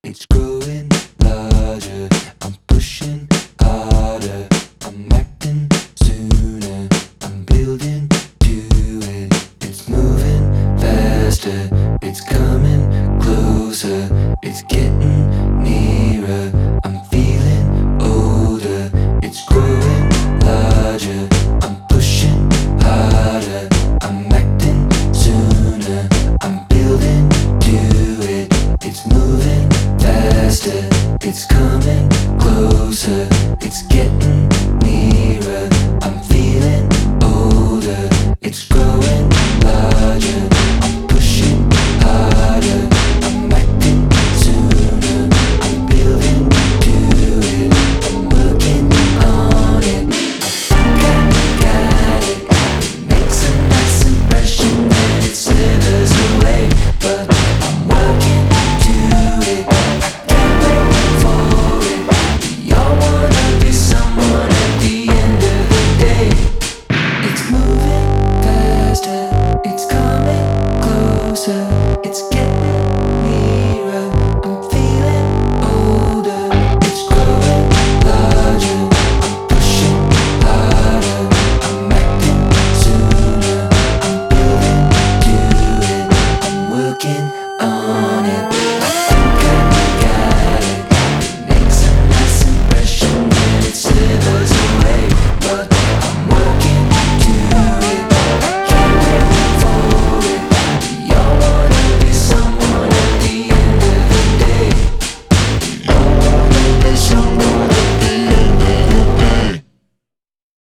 It's growing larger. I'm pushing harder. I'm acting sooner. I'm building to it. It's moving faster. It's coming closer. It's getting nearer. I'm feeling older. It's growing larger. I'm pushing harder. I'm acting sooner. I'm building to it. It's moving faster. It's coming closer. It's getting nearer. I'm feeling older. It's growing larger. I'm pushing harder. I'm acting sooner. I'm building to it. I'm working on it. I think I got it. It makes a nice impression and it slithers away. But I'm working to it. I can't wait for it. We all wanna be someone at the end of the day. It's moving faster. It's coming closer. It's